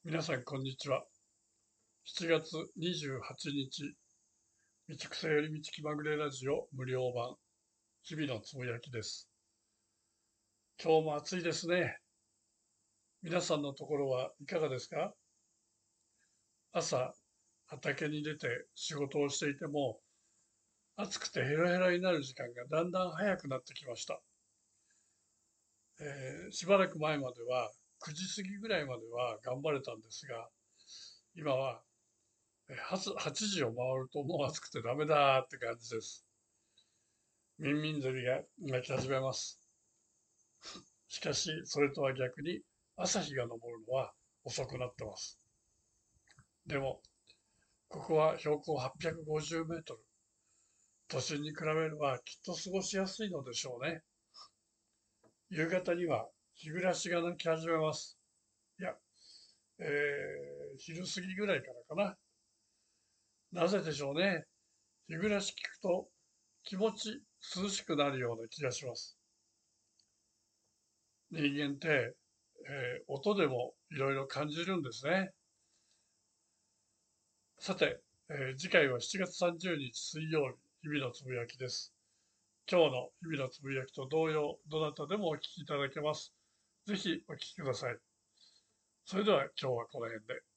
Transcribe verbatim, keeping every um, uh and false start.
皆さん、こんにちは。しちがつにじゅうはちにち、道草より道気まぐれラジオ無料版、日々のつぶやきです。今日も暑いですね。皆さんのところはいかがですか？朝、畑に出て仕事をしていても、暑くてヘラヘラになる時間がだんだん早くなってきました。えーしばらく前までは、くじ過ぎぐらいまでは頑張れたんですが、今ははちじを回るともう暑くてダメだーって感じです。ミンミンゼミが鳴き始めます。しかし、それとは逆に朝日が昇るのは遅くなってます。でも、ここは標高はっぴゃくごじゅうメートル。都心に比べればきっと過ごしやすいのでしょうね。夕方には日暮らしが鳴き始めます。いや、えー、昼過ぎぐらいからかな。なぜでしょうね。日暮らし聞くと気持ち涼しくなるような気がします。人間って、えー音でもいろいろ感じるんですね。さて、えー次回はしちがつさんじゅうにち水曜日、日々のつぶやきです。今日の日々のつぶやきと同様、どなたでもお聞きいただけます。ぜひお聞きください。それでは今日はこの辺で。